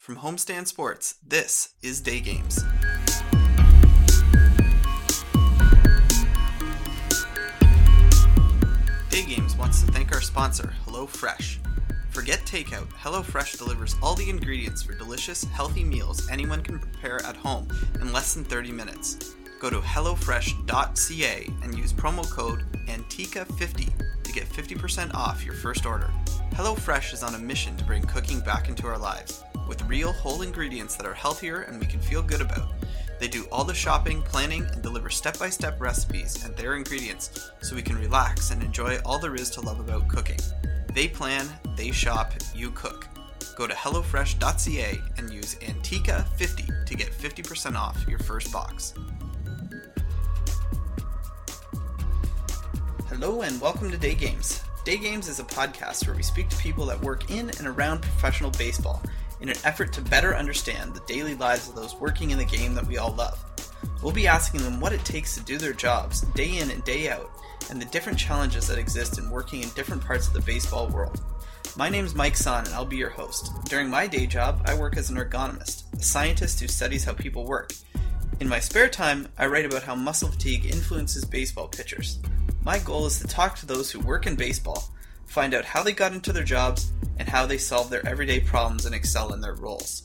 From Homestand Sports, this is Day Games. Day Games wants to thank our sponsor, HelloFresh. Forget takeout, HelloFresh delivers all the ingredients for delicious, healthy meals anyone can prepare at home in less than 30 minutes. Go to hellofresh.ca and use promo code ANTICA50 to get 50% off your first order. HelloFresh is on a mission to bring cooking back into our lives, with real whole ingredients that are healthier and we can feel good about. They do all the shopping, planning, and deliver step-by-step recipes and their ingredients so we can relax and enjoy all there is to love about cooking. They plan, they shop, you cook. Go to hellofresh.ca and use ANTICA50 to get 50% off your first box. Hello and welcome to Day Games. Day Games is a podcast where we speak to people that work in and around professional baseball in an effort to better understand the daily lives of those working in the game that we all love. We'll be asking them what it takes to do their jobs day in and day out, and the different challenges that exist in working in different parts of the baseball world. My name's Mike Son and I'll be your host. During my day job, I work as an ergonomist, a scientist who studies how people work. In my spare time, I write about how muscle fatigue influences baseball pitchers. My goal is to talk to those who work in baseball, find out how they got into their jobs, and how they solve their everyday problems and excel in their roles.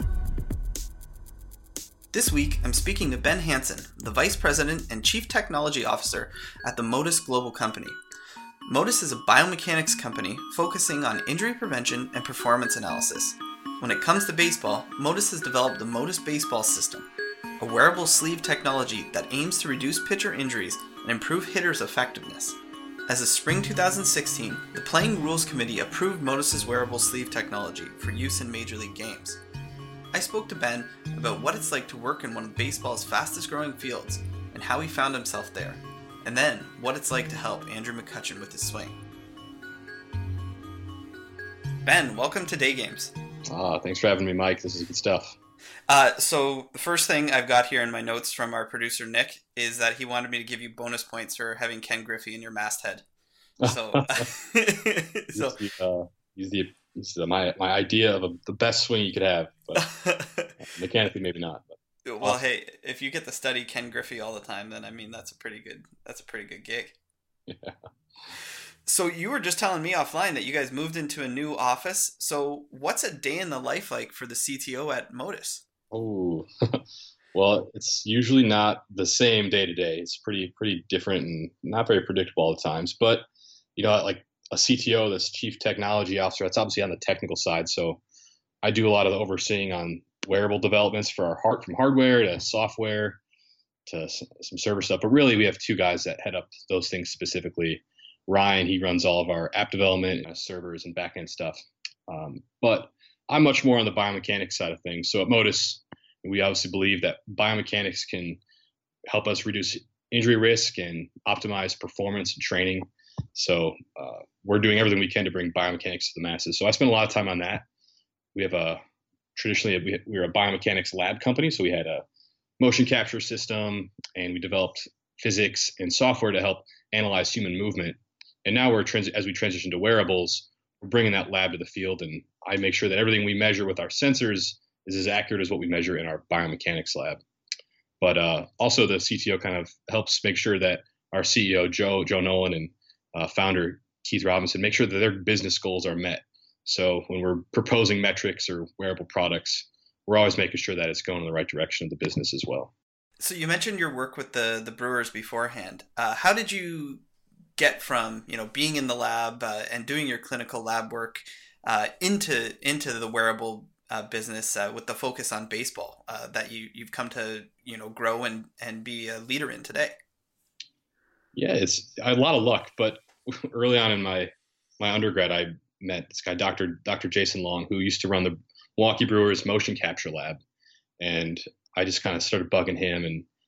This week, I'm speaking to Ben Hansen, the Vice President and Chief Technology Officer at the Motus Global Company. Motus is a biomechanics company focusing on injury prevention and performance analysis. When it comes to baseball, Motus has developed the Motus Baseball System, a wearable sleeve technology that aims to reduce pitcher injuries and improve hitters' effectiveness. As of spring 2016, the Playing Rules Committee approved Motus's wearable sleeve technology for use in Major League games. I spoke to Ben about what it's like to work in one of baseball's fastest growing fields and how he found himself there, and then what it's like to help Andrew McCutchen with his swing. Ben, welcome to Day Games. Thanks for having me, Mike. This is good stuff. So the first thing I've got here in my notes from our producer, Nick, is that he wanted me to give you bonus points for having Ken Griffey in your masthead. So, my idea of the best swing you could have, but mechanically maybe not. But well, hey, if you get to study Ken Griffey all the time, then I mean that's a pretty good gig. Yeah. So you were just telling me offline that you guys moved into a new office. So what's a day in the life like for the CTO at Motus? Oh, well, it's usually not the same day to day. It's pretty different and not very predictable all the times. But, like a CTO, this Chief Technology Officer, that's obviously on the technical side. So I do a lot of the overseeing on wearable developments for from hardware to software to some server stuff. But really, we have two guys that head up those things specifically. Ryan, he runs all of our app development, servers, and backend stuff. But I'm much more on the biomechanics side of things. So at Motus, we obviously believe that biomechanics can help us reduce injury risk and optimize performance and training. So we're doing everything we can to bring biomechanics to the masses. So I spend a lot of time on that. We have traditionally we're a biomechanics lab company. So we had a motion capture system and we developed physics and software to help analyze human movement. And now as we transition to wearables, we're bringing that lab to the field, and I make sure that everything we measure with our sensors is as accurate as what we measure in our biomechanics lab. But also the CTO kind of helps make sure that our CEO, Joe Nolan, and founder, Keith Robinson, make sure that their business goals are met. So when we're proposing metrics or wearable products, we're always making sure that it's going in the right direction of the business as well. So you mentioned your work with the Brewers beforehand. How did you get from being in the lab and doing your clinical lab work into the wearable business with the focus on baseball that you've come to grow and be a leader in today? Yeah, it's a lot of luck, but early on in my undergrad, I met this guy, Dr. Jason Long, who used to run the Milwaukee Brewers motion capture lab, and I just kind of started bugging him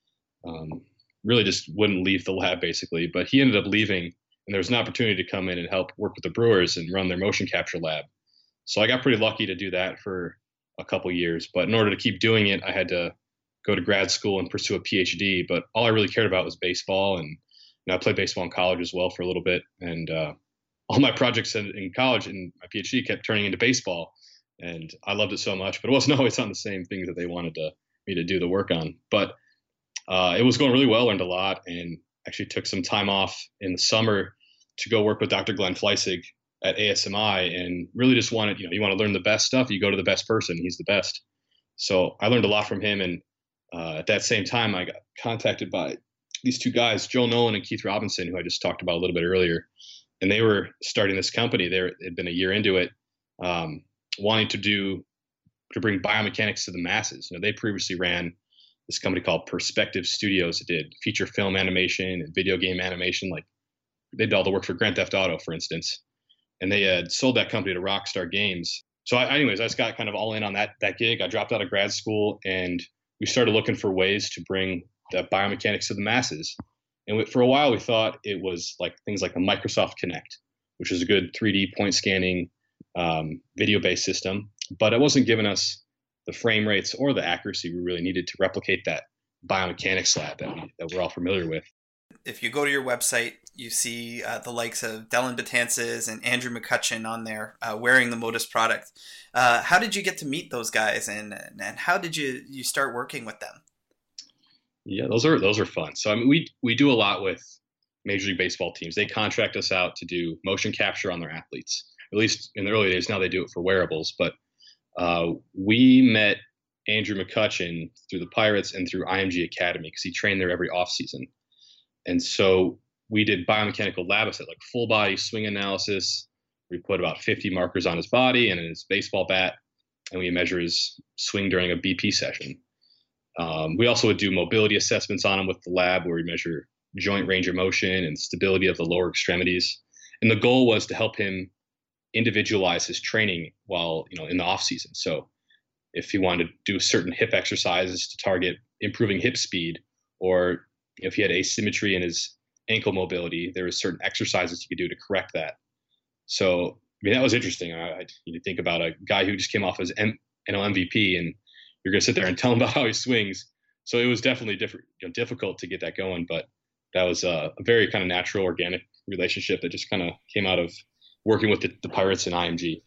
and really just wouldn't leave the lab basically. But he ended up leaving, and there was an opportunity to come in and help work with the Brewers and run their motion capture lab. So I got pretty lucky to do that for a couple years. But in order to keep doing it, I had to go to grad school and pursue a PhD. But all I really cared about was baseball, and I played baseball in college as well for a little bit. And all my projects in college and my PhD kept turning into baseball. and I loved it so much. But it wasn't always on the same things that they wanted me to do the work on. But it was going really well. Learned a lot, and actually took some time off in the summer to go work with Dr. Glenn Fleissig at ASMI, and really just wanted, you want to learn the best stuff, you go to the best person. He's the best. So I learned a lot from him, and at that same time, I got contacted by these two guys, Joel Nolan and Keith Robinson, who I just talked about a little bit earlier, and they were starting this company. They'd been a year into it, wanting to bring biomechanics to the masses. They previously ran this company called Perspective Studios that did feature film animation and video game animation. Like they did all the work for Grand Theft Auto, for instance, and they had sold that company to Rockstar Games. So I just got kind of all in on that gig. I dropped out of grad school, and we started looking for ways to bring the biomechanics to the masses. And for a while, we thought it was like things like the Microsoft Kinect, which is a good 3D point scanning video-based system, but it wasn't giving us the frame rates or the accuracy we really needed to replicate that biomechanics lab that we're all familiar with. If you go to your website, you see the likes of Dellin Betances and Andrew McCutcheon on there wearing the Modus product. How did you get to meet those guys, and how did you start working with them? Yeah, those are fun. So I mean, we do a lot with Major League Baseball teams. They contract us out to do motion capture on their athletes. At least in the early days, now they do it for wearables. But we met Andrew McCutcheon through the Pirates and through IMG Academy because he trained there every offseason. And so we did biomechanical lab assessment, like full body swing analysis. We put about 50 markers on his body and in his baseball bat, and we measure his swing during a BP session. We also would do mobility assessments on him with the lab, where we measure joint range of motion and stability of the lower extremities. And the goal was to help him individualize his training while, in the off season. So if he wanted to do certain hip exercises to target improving hip speed, or if he had asymmetry in his ankle mobility, there were certain exercises he could do to correct that. So, I mean, that was interesting. You think about a guy who just came off as MVP, and you're going to sit there and tell him about how he swings. So it was definitely difficult to get that going, but that was a very kind of natural, organic relationship that just kind of came out of working with the Pirates and IMG.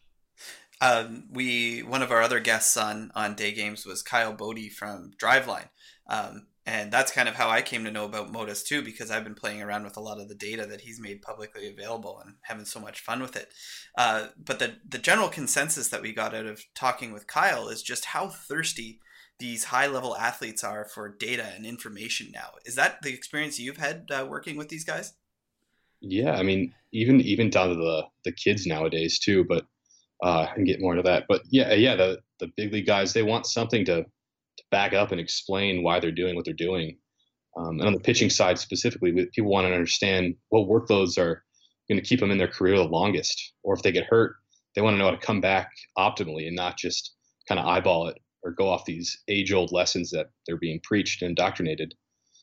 One of our other guests on Day Games was Kyle Bodie from Driveline. And that's kind of how I came to know about Modus too, because I've been playing around with a lot of the data that he's made publicly available and having so much fun with it. But the general consensus that we got out of talking with Kyle is just how thirsty these high-level athletes are for data and information now. Is that the experience you've had working with these guys? Yeah, I mean, even down to the kids nowadays too, but I can get more into that. But yeah, the big league guys, they want something to back up and explain why they're doing what they're doing. And on the pitching side specifically, people want to understand what workloads are going to keep them in their career the longest. Or if they get hurt, they want to know how to come back optimally and not just kind of eyeball it or go off these age-old lessons that they're being preached and indoctrinated.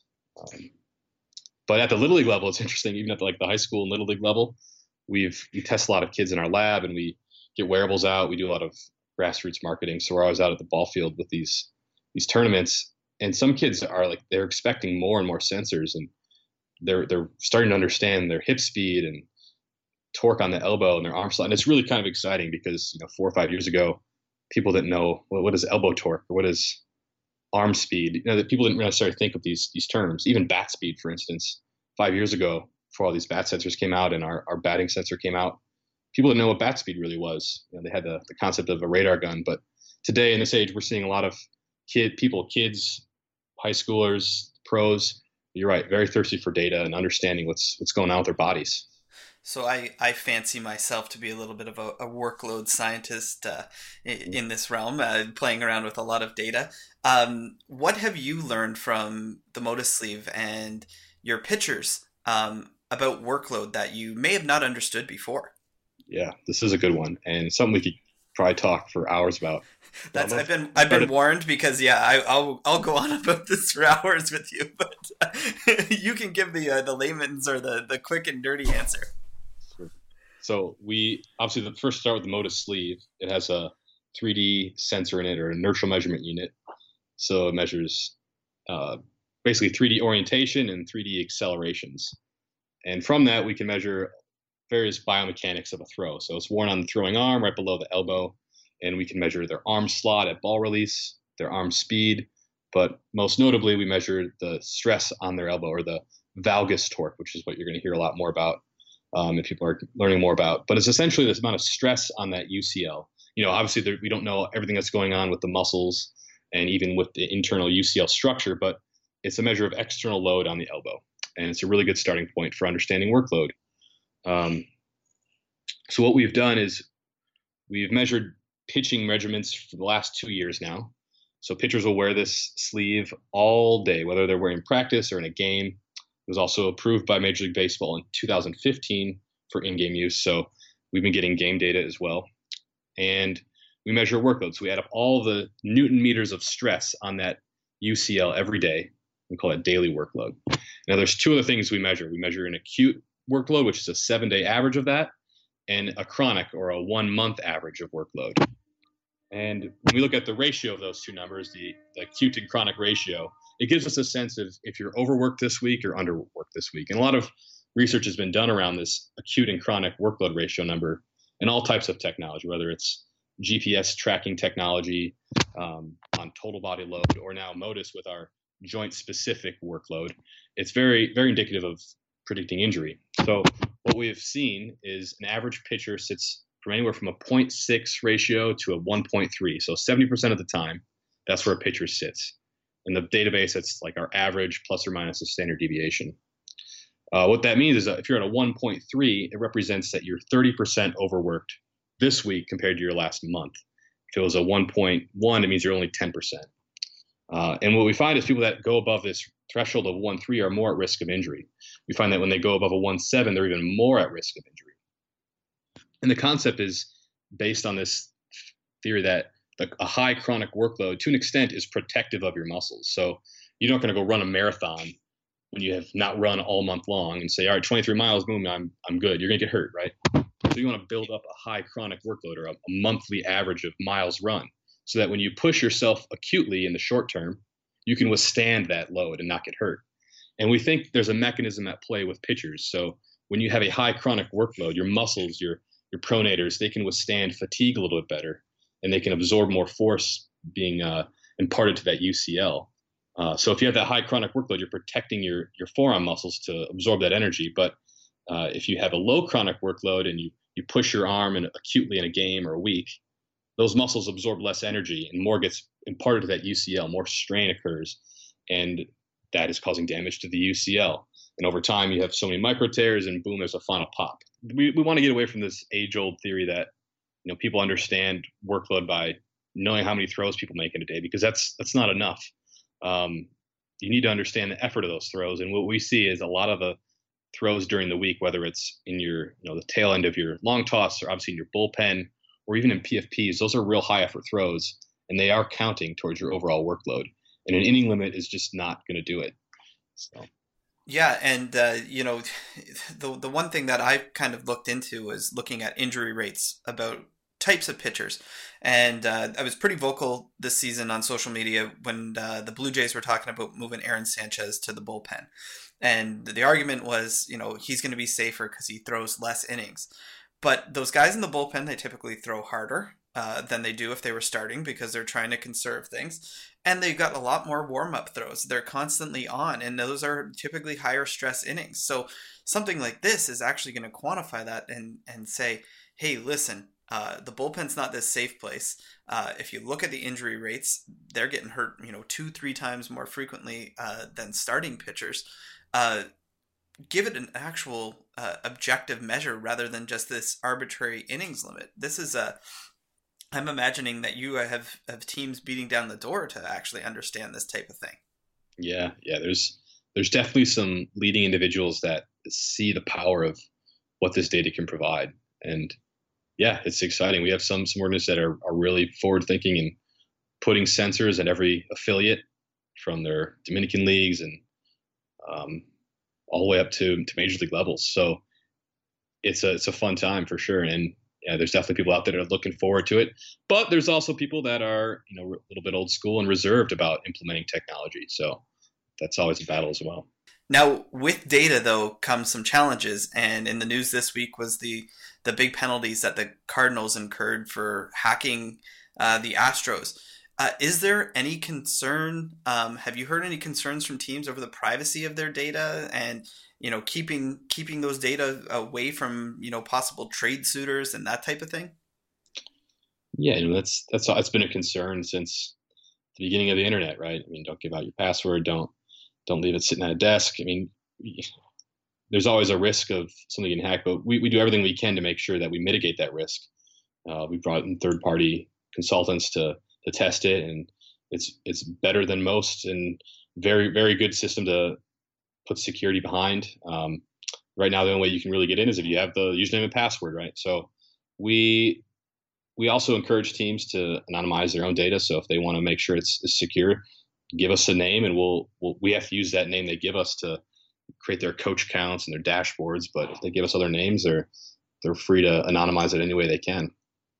But at the Little League level, it's interesting. Even at the high school and Little League level, we test a lot of kids in our lab, and we get wearables out. We do a lot of grassroots marketing. So we're always out at the ball field with these tournaments, and some kids are they're expecting more and more sensors, and they're starting to understand their hip speed and torque on the elbow and their arm slot. And it's really kind of exciting because 4 or 5 years ago, people didn't know what is elbow torque or what is arm speed. That people didn't necessarily think of these terms. Even bat speed, for instance, 5 years ago, before all these bat sensors came out and our batting sensor came out, people didn't know what bat speed really was. They had the concept of a radar gun, but today in this age, we're seeing a lot of kids, high schoolers, pros. You're right, very thirsty for data and understanding what's going on with their bodies. So I fancy myself to be a little bit of a workload scientist in this realm, playing around with a lot of data. What have you learned from the Modus sleeve and your pitchers about workload that you may have not understood before? Yeah, this is a good one, and something we could probably talk for hours about. I've been warned, because I'll go on about this for hours with you, but you can give the layman's or the quick and dirty answer. So we obviously first start with the Modus sleeve. It has a 3D sensor in it, or an inertial measurement unit. So it measures basically 3D orientation and 3D accelerations. And from that, we can measure various biomechanics of a throw. So it's worn on the throwing arm right below the elbow. and we can measure their arm slot at ball release, their arm speed, but most notably, we measure the stress on their elbow, or the valgus torque, which is what you're going to hear a lot more about if people are learning more about. But it's essentially this amount of stress on that UCL. Obviously, we don't know everything that's going on with the muscles and even with the internal UCL structure, but it's a measure of external load on the elbow. And it's a really good starting point for understanding workload. So what we've done is we've measured pitching measurements for the last 2 years now. So pitchers will wear this sleeve all day, whether they're wearing practice or in a game. It was also approved by Major League Baseball in 2015 for in-game use. So we've been getting game data as well. And we measure workload. So we add up all the Newton meters of stress on that UCL every day. We call it daily workload. Now, there's two other things we measure. We measure an acute workload, which is a 7-day average of that, and a chronic, or a 1-month average of workload. And when we look at the ratio of those two numbers, the acute and chronic ratio, it gives us a sense of if you're overworked this week or underworked this week. And a lot of research has been done around this acute and chronic workload ratio number in all types of technology, whether it's GPS tracking technology on total body load, or now MODIS with our joint-specific workload. It's very, very indicative of predicting injury. So what we have seen is an average pitcher sits from anywhere from a 0.6 ratio to a 1.3. So 70% of the time, that's where a pitcher sits. In the database, it's like our average plus or minus a standard deviation. What that means is that if you're at a 1.3, it represents that you're 30% overworked this week compared to your last month. If it was a 1.1, it means you're only 10%. And what we find is people that go above this threshold of 1.3 are more at risk of injury. We find that when they go above a 1.7, they're even more at risk of injury. And the concept is based on this theory that a high chronic workload, to an extent, is protective of your muscles. So you're not going to go run a marathon when you have not run all month long and say, all right, 23 miles, boom, I'm good. You're going to get hurt, right? So you want to build up a high chronic workload, or a monthly average of miles run, so that when you push yourself acutely in the short term, you can withstand that load and not get hurt. And we think there's a mechanism at play with pitchers. So when you have a high chronic workload, your muscles, your pronators, they can withstand fatigue a little bit better, and they can absorb more force being imparted to that UCL. So if you have that high chronic workload, you're protecting your forearm muscles to absorb that energy. But if you have a low chronic workload and you push your arm acutely in a game or a week, those muscles absorb less energy and more gets imparted to that UCL, more strain occurs, and that is causing damage to the UCL. And over time, you have so many micro tears, and boom, there's a final pop. We want to get away from this age-old theory that people understand workload by knowing how many throws people make in a day, because that's not enough. You need to understand the effort of those throws, and what we see is a lot of the throws during the week, whether it's in your the tail end of your long toss, or obviously in your bullpen, or even in PFPs, those are real high effort throws, and they are counting towards your overall workload. And an inning limit is just not going to do it. So. Yeah, and the one thing that I've kind of looked into was looking at injury rates about types of pitchers. And I was pretty vocal this season on social media when the Blue Jays were talking about moving Aaron Sanchez to the bullpen. And the argument was, he's going to be safer because he throws less innings. But those guys in the bullpen, they typically throw harder than they do if they were starting, because they're trying to conserve things. And they've got a lot more warm-up throws. They're constantly on, and those are typically higher stress innings. So something like this is actually going to quantify that and say, hey, listen, the bullpen's not this safe place. If you look at the injury rates, they're getting hurt, 2-3 times more frequently than starting pitchers. Give it an actual objective measure rather than just this arbitrary innings limit. This is I'm imagining that you have teams beating down the door to actually understand this type of thing. Yeah. There's definitely some leading individuals that see the power of what this data can provide. And yeah, it's exciting. We have some organizations that are really forward thinking and putting sensors in every affiliate, from their Dominican leagues and all the way up to major league levels. So it's a fun time for sure. And yeah, there's definitely people out there that are looking forward to it, but there's also people that are, a little bit old school and reserved about implementing technology. So that's always a battle as well. Now, with data though comes some challenges, and in the news this week was the big penalties that the Cardinals incurred for hacking the Astros. Is there any concern? Have you heard any concerns from teams over the privacy of their data and keeping those data away from possible trade suitors and that type of thing? Yeah, that's been a concern since the beginning of the internet, right? I mean, don't give out your password, don't leave it sitting at a desk. I mean, there's always a risk of something getting hacked, but we do everything we can to make sure that we mitigate that risk. We brought in third party consultants to test it, and it's better than most, and very very good system to put security behind. Right now, the only way you can really get in is if you have the username and password, right? So we we also encourage teams to anonymize their own data. So if they want to make sure it's secure, give us a name, and we have to use that name they give us to create their coach counts and their dashboards. But if they give us other names, they're free to anonymize it any way they can.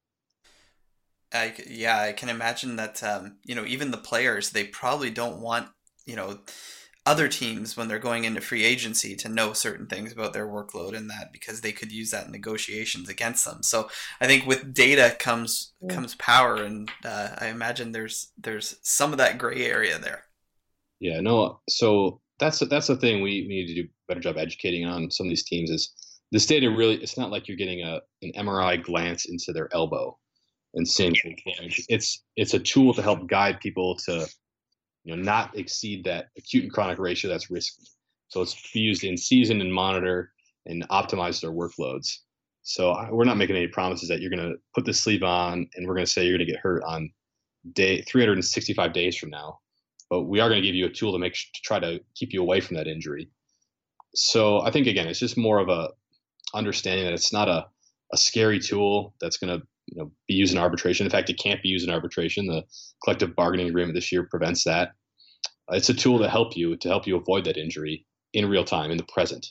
I can imagine that, even the players, they probably don't want, other teams when they're going into free agency to know certain things about their workload and that, because they could use that in negotiations against them. So I think with data comes power, and I imagine there's some of that gray area there. Yeah, no. So that's the thing we need to do a better job educating on some of these teams is this data really. It's not like you're getting an MRI glance into their elbow and seeing damage. It's a tool to help guide people to not exceed that acute and chronic ratio that's risky. So it's used in season and monitor and optimize their workloads. So we're not making any promises that you're going to put the sleeve on and we're going to say you're going to get hurt on day 365 days from now. But we are going to give you a tool to try to keep you away from that injury. So I think again, it's just more of a understanding that it's not a scary tool that's going to be used in arbitration. In fact, it can't be used in arbitration. The collective bargaining agreement this year prevents that. It's a tool to help you avoid that injury in real time, in the present.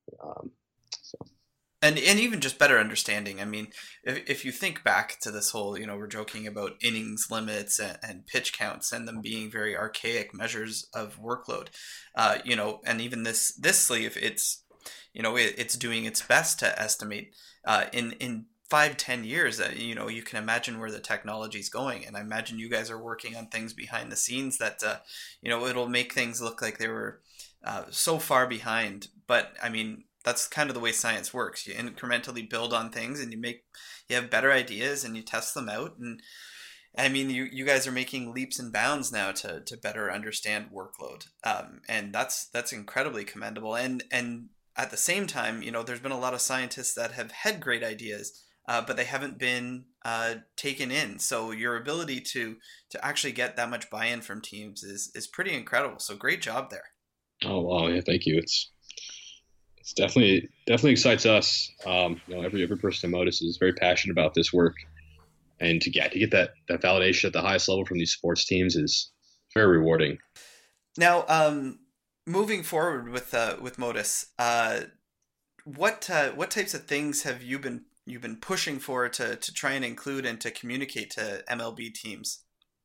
So. And even just better understanding. I mean, if you think back to this whole, we're joking about innings limits and pitch counts and them being very archaic measures of workload, and even this sleeve, it's doing its best to estimate in 5-10 years, you can imagine where the technology is going. And I imagine you guys are working on things behind the scenes that, it'll make things look like they were so far behind. But I mean, that's kind of the way science works. You incrementally build on things and you have better ideas and you test them out. And I mean, you guys are making leaps and bounds now to better understand workload. And that's incredibly commendable. And at the same time, there's been a lot of scientists that have had great ideas, but they haven't been taken in. So your ability to actually get that much buy-in from teams is pretty incredible. So great job there. Oh wow, yeah, thank you. It's definitely excites us. Every person in Modus is very passionate about this work, and to get that validation at the highest level from these sports teams is very rewarding. Now, moving forward with Modus, what types of things have you've been pushing for to try and include and to communicate to MLB teams?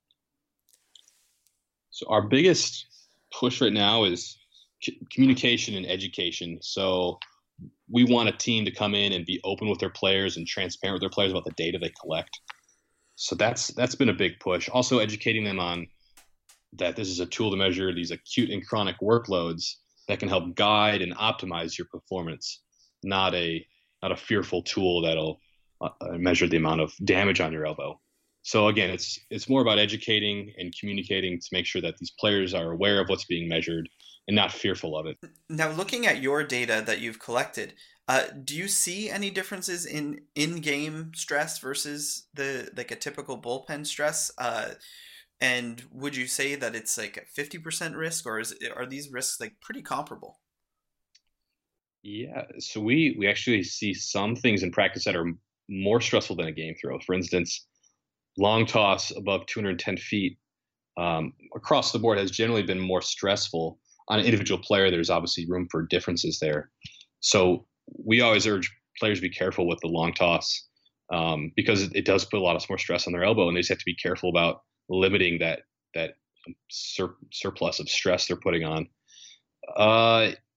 So our biggest push right now is communication and education. So we want a team to come in and be open with their players and transparent with their players about the data they collect. So that's been a big push. Also educating them on that this is a tool to measure these acute and chronic workloads that can help guide and optimize your performance, not a fearful tool that'll measure the amount of damage on your elbow. So again, it's more about educating and communicating to make sure that these players are aware of what's being measured and not fearful of it. Now, looking at your data that you've collected, do you see any differences in-game stress versus a typical bullpen stress? And would you say that it's like a 50% risk, or are these risks like pretty comparable? Yeah, so we actually see some things in practice that are more stressful than a game throw. For instance, long toss above 210 feet across the board has generally been more stressful. On an individual player, there's obviously room for differences there. So we always urge players to be careful with the long toss because it does put a lot of more stress on their elbow, and they just have to be careful about limiting that surplus of stress they're putting on.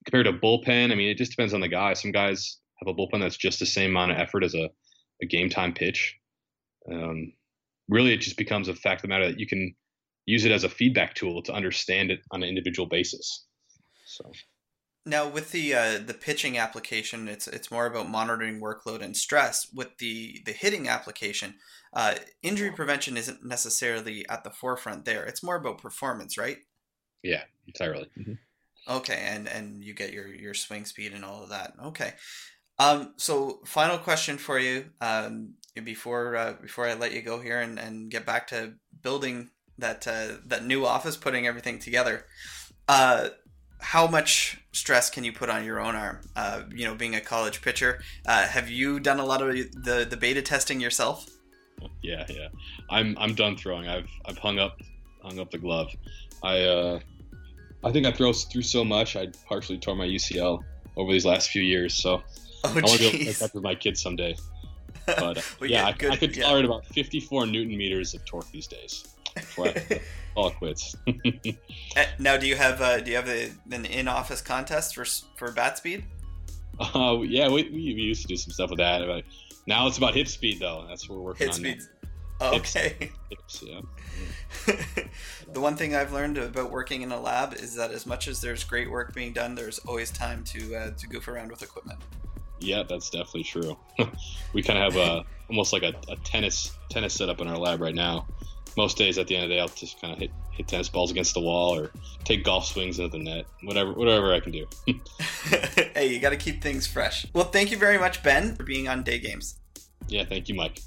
compared to bullpen, I mean, it just depends on the guy. Some guys have a bullpen that's just the same amount of effort as a game time pitch. Really, it just becomes a fact of the matter that you can use it as a feedback tool to understand it on an individual basis. So now with the pitching application, it's more about monitoring workload and stress. With the hitting application, injury prevention isn't necessarily at the forefront there. It's more about performance, right? Yeah, entirely. Mm-hmm. Okay, and you get your swing speed and all of that. Okay. So final question for you, before I let you go here and get back to building that new office, putting everything together. How much stress can you put on your own arm? Being a college pitcher, have you done a lot of the beta testing yourself? Yeah. I'm done throwing. I've hung up the glove. I think I threw so much. I partially tore my UCL over these last few years. So I want to be able to make that with my kids someday. But well, I could tolerate about 54 Newton meters of torque these days before I call it quits. Now, do you have an in-office contest for bat speed? Yeah, we used to do some stuff with that. But now it's about hit speed, though. That's what we're working on. Hit speed. Okay. Hips, yeah. The one thing I've learned about working in a lab is that as much as there's great work being done, there's always time to goof around with equipment. Yeah, that's definitely true. We kind of have almost like a tennis setup in our lab right now. Most days at the end of the day, I'll just kind of hit tennis balls against the wall or take golf swings into the net, whatever I can do. Hey, you got to keep things fresh. Well, thank you very much, Ben, for being on Day Games. Yeah, thank you, Mike.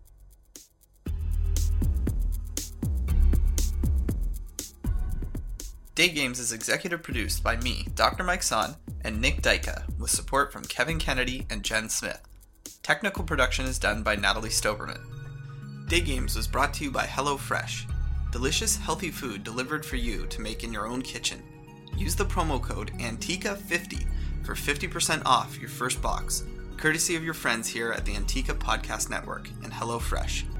Day Games is executive produced by me, Dr. Mike Son, and Nick Dyka, with support from Kevin Kennedy and Jen Smith. Technical production is done by Natalie Stoberman. Day Games was brought to you by HelloFresh. Delicious, healthy food delivered for you to make in your own kitchen. Use the promo code ANTICA50 for 50% off your first box, courtesy of your friends here at the Antica Podcast Network and HelloFresh.